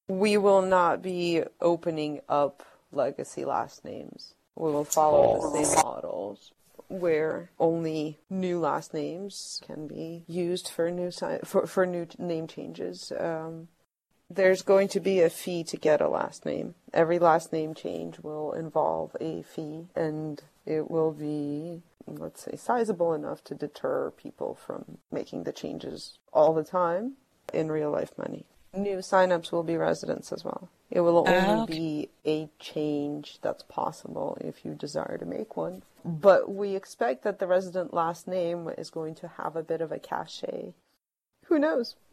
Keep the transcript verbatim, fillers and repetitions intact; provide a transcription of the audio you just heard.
We will not be opening up legacy last names. We will follow the same models where only new last names can be used for new si- for, for new name changes. Um, there's going to be a fee to get a last name. Every last name change will involve a fee, and it will be, let's say, sizable enough to deter people from making the changes all the time in real life money. New signups will be residents as well. It will only Oh, okay. be a change that's possible if you desire to make one. But we expect that the resident last name is going to have a bit of a cachet. Who knows?